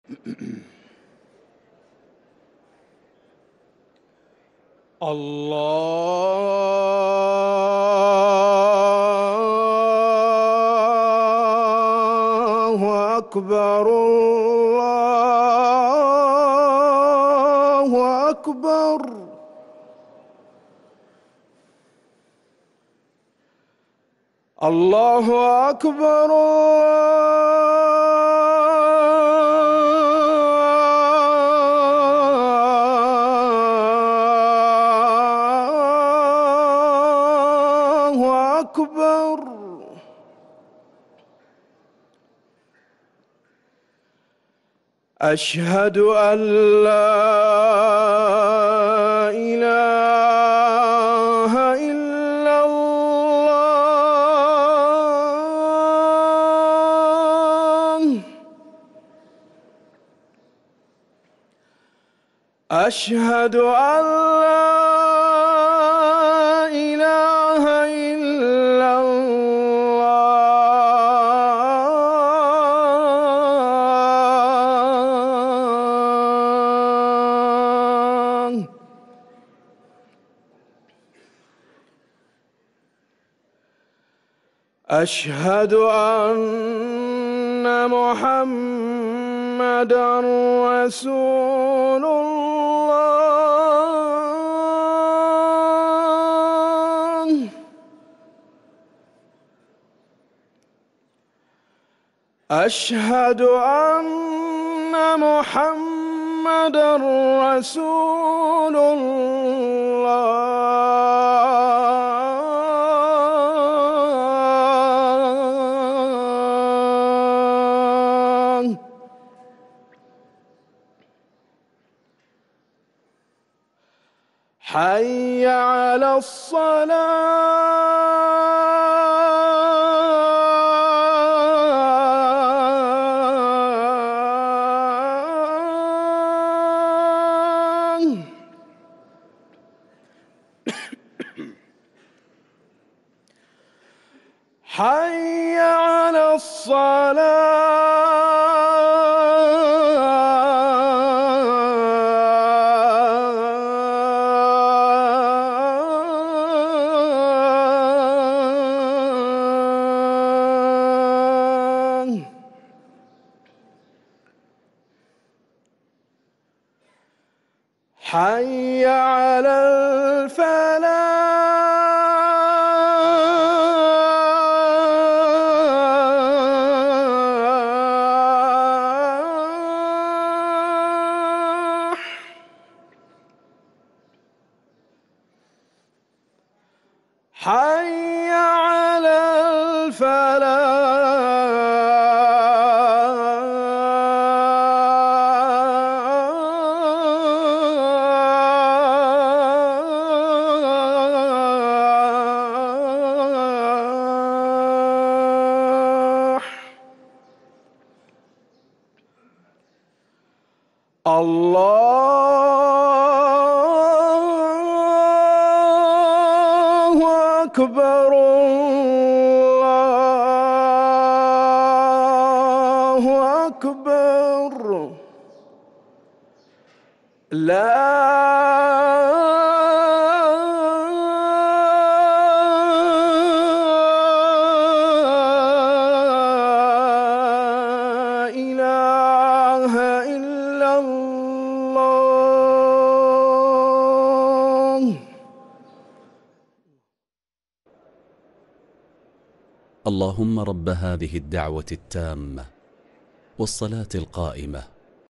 الله أكبر الله أكبر. الله أكبر الله أكبر. أشهد أن لا إله إلا الله. أشهد أن لا إله إلا الله. أشهد أن محمدًا رسول الله. أشهد أن محمدًا رسول الله. حي على الصلاة. حي على الصلاة. حي على الفلاح. حي على الفلاح. الله أكبر الله أكبر. لا إله إلا الله. اللهم رب هذه الدعوة التامة والصلاة القائمة